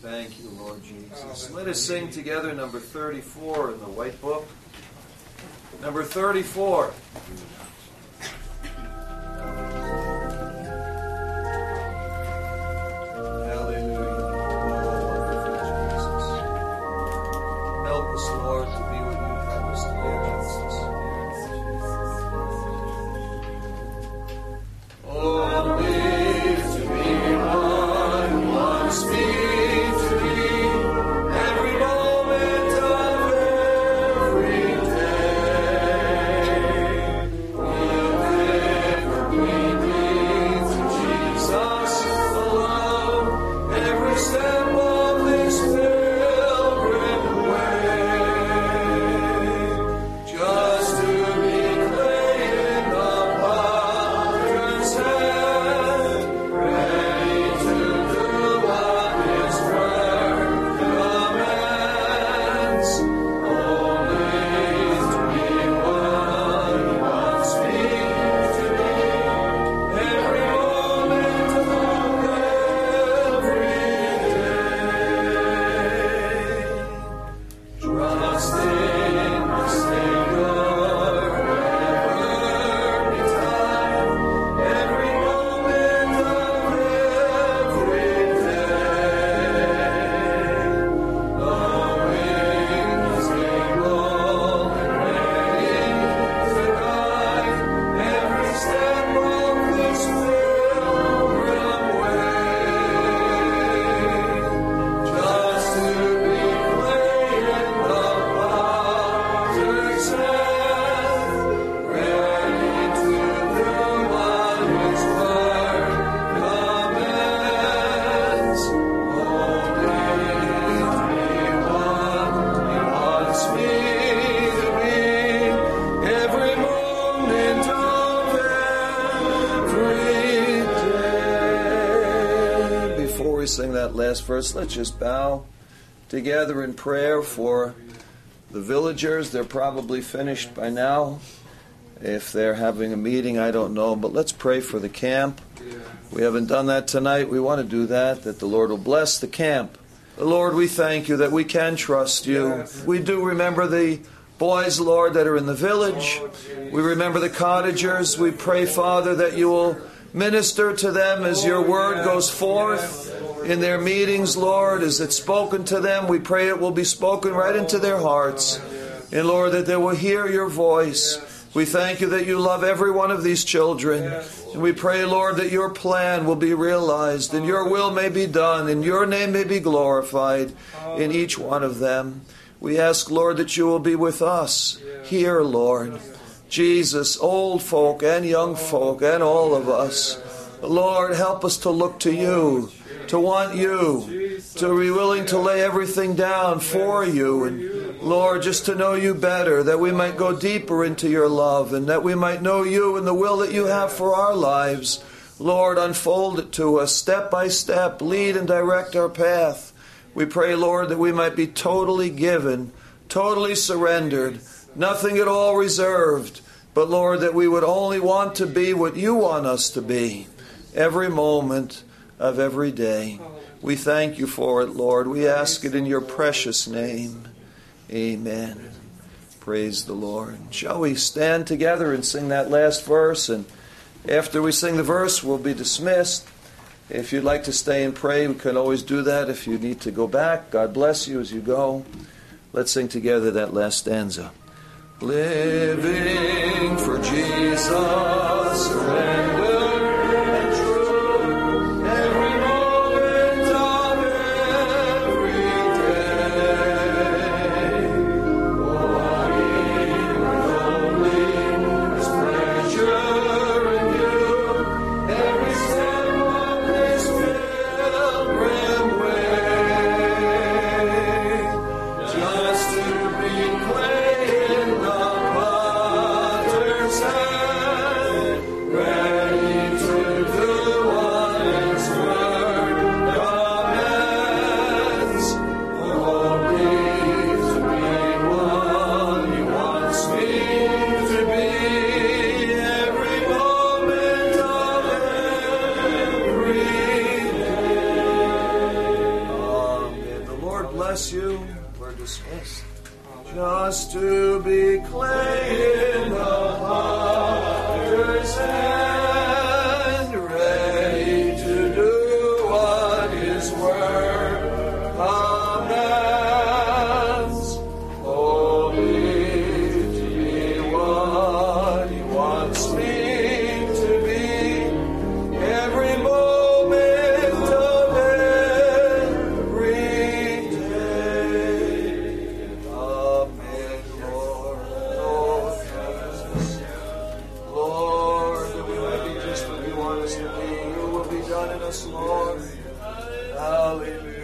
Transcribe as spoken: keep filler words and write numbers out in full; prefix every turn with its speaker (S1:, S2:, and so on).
S1: Thank you, Lord Jesus. Let us sing together number thirty-four in the White Book. Number thirty-four. Sing that last verse. Let's just bow together in prayer for the villagers. They're probably finished by now. If they're having a meeting, I don't know, but let's pray for the camp. We haven't done that tonight. We want to do that, that the Lord will bless the camp. Lord, we thank you that we can trust you. We do remember the boys, Lord, that are in the village. We remember the cottagers. We pray, Father, that you will minister to them as your word goes forth in their meetings, Lord, as it's spoken to them. We pray it will be spoken right into their hearts. And Lord, that they will hear your voice. We thank you that you love every one of these children. And we pray, Lord, that your plan will be realized and your will may be done and your name may be glorified in each one of them. We ask, Lord, that you will be with us here, Lord. Jesus, old folk and young folk and all of us. Lord, help us to look to you, to want you, to be willing to lay everything down for you. And Lord, just to know you better, that we might go deeper into your love and that we might know you and the will that you have for our lives. Lord, unfold it to us step by step. Lead and direct our path. We pray, Lord, that we might be totally given, totally surrendered, nothing at all reserved. But Lord, that we would only want to be what you want us to be every moment of every day. We thank you for it, Lord. We ask it in your precious name. Amen. Praise the Lord. Shall we stand together and sing that last verse? And after we sing the verse, we'll be dismissed. If you'd like to stay and pray, we can always do that. If you need to go back, God bless you as you go. Let's sing together that last stanza. Living for Jesus, surrender.
S2: Ready
S1: bless you. We're dismissed. Just to be clay in the potter's hand, ready to do what His word commands. Holy to be what He wants me to be, every moment of every day. Amen, Lord. Oh, Jesus. Lord, that we might be just what You want us to be. Your will be done in us, Lord. Hallelujah.